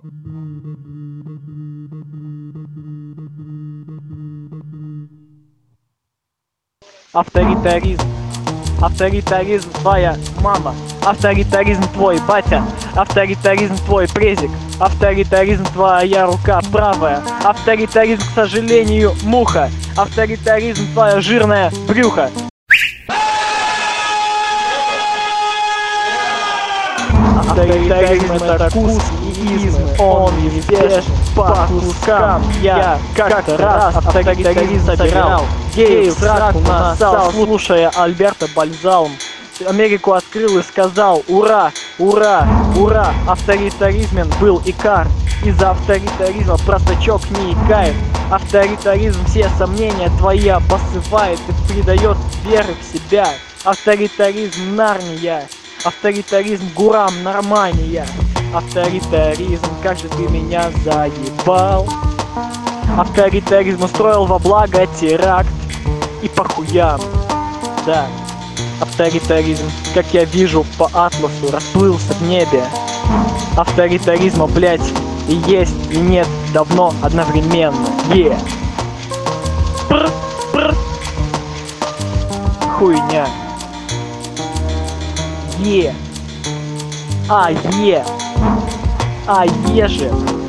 Авторитаризм. Авторитаризм твоя мама. Авторитаризм твой батя. Авторитаризм твой презик. Авторитаризм твоя рука правая. Авторитаризм, к сожалению, муха. Авторитаризм твоя жирная брюха. Авторитаризм это кус и измы, он неизбежен по кускам. Я как-то раз авторитаризм собирал, геев сраку нассал, слушая Альберта Бальзаум. Америку открыл и сказал: ура, ура, ура. Авторитаризмен был Икар. Из-за авторитаризма простачок не икает. Авторитаризм все сомнения твои обосывает и придает веры в себя. Авторитаризм Нарния. Авторитаризм Гурам Нормания. Авторитаризм, как же ты меня заебал. Авторитаризм устроил во благо теракт. И по хуям, да. Авторитаризм, как я вижу по атласу, расплылся в небе. Авторитаризма, блять, и есть, и нет, давно одновременно. Пр, пр. Хуйня. А же.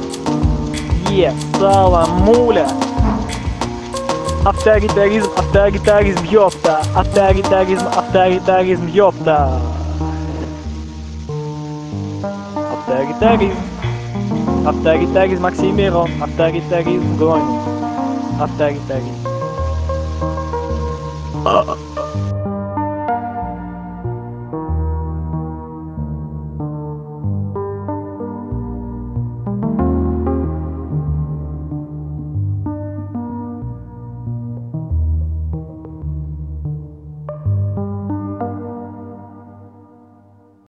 Саламуля. Авторитаризм, авторитаризм, ёпта. Авторитаризм, авторитаризм, ёпта. Авторитаризм. Авторитаризм Оксимирон. Авторитаризм Гронин. Авторитаризм.